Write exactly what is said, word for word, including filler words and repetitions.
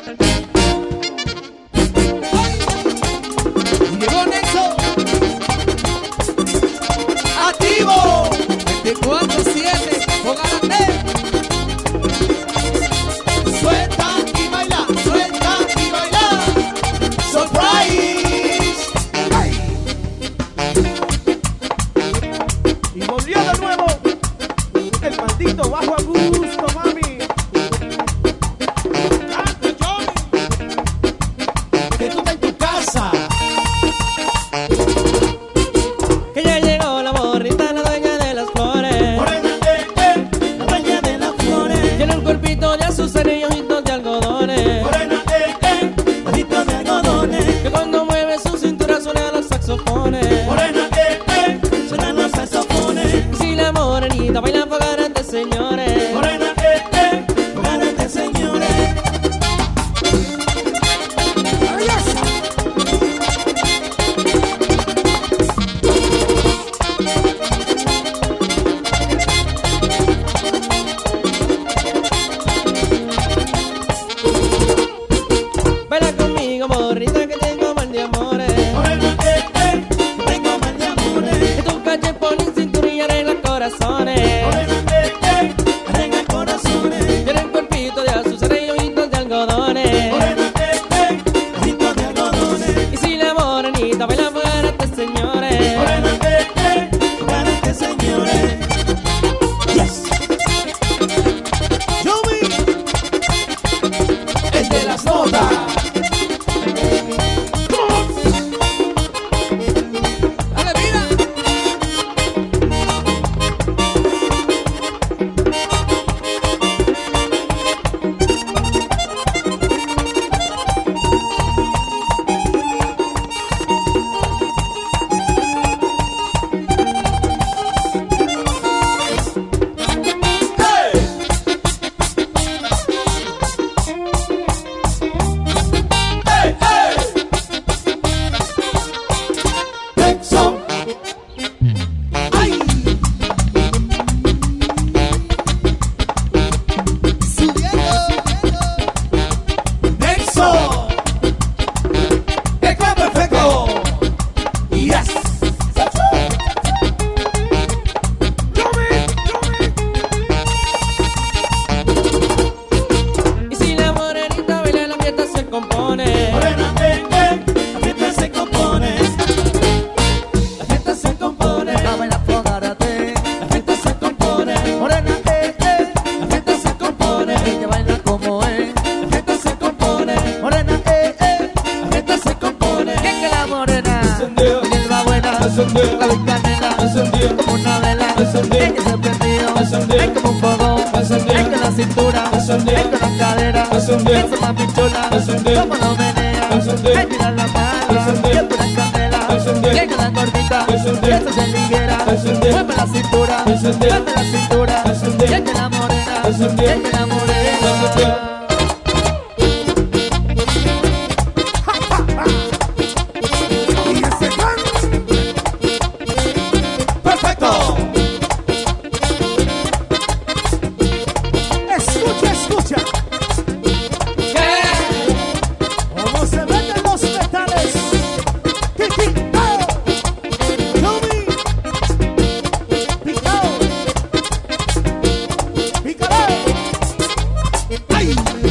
Llegó Nexo. Activo. veinticuatro siete. Ogárate. Suelta y baila, suelta y baila. Surprise. Ay. Y volvió de nuevo el maldito bajo a gusto, mami. Que tú estás en tu casa. Que ya llegó la morrita, la dueña de las flores. Morena, eh, eh, la dueña de las flores. Tiene un cuerpito de azúcar y ojitos de algodones. Morena, eh, eh, ojitos de algodones. Que cuando mueve su cintura suenan los saxofones. Morena, eh, eh, suenan los saxofones. Y si la morenita baila fogarate, señores. Morena, eh, eh, fogárate, señores. Baila conmigo, morrita, que tengo mal de amores. Morena, eh, eh, que tengo mal de amores. Que tu calle pone cintura y arregla corazones. Morena, eh, eh, arregla corazones. Tiene un cuerpito de azúcar y ojitos de algodones. Morena, eh, eh, ojitos de algodones. Y si la morenita baila fogarate, señores. Morena, eh, eh, fogárate, señores. Yes. Yumi, el de las notas. Dale, mira. Hey, hey. Nexo. Ay. Subiendo. Nexo. Está perfecto. Yes. Y si la morenita baila, la fiesta se compone. Morena, eh, eh, la fiesta se compone. La fiesta se compone. La baila fogárate, La fiesta se compone. morena, eh, eh, La fiesta se compone. ella baila como es, La fiesta se compone. morena, eh, eh, La fiesta se compone. que que la morena, Encendido. hierba buena, Encendido. la canela, Encendido. como una vela, Encendido. ella se prendió, Encendido. es como un fogón, Encendido. es con la cintura, Encendido. es con la cadera, Encendido. es una pichula, Encendido. como lo menea, Encendido. es tirar la mano, Encendido. es pura candela, Encendido. es con la gordita, Encendido. eso se ligera, Encendido. mueve la cintura, Encendido. mueve la cintura, Encendido. es que la morena, Encendido. es que la morena. Encendido. Perfecto. Escucha, escucha. Cómo se venden los metales. Kiki, oh. Yumi. Picao. Pícalo. Ay.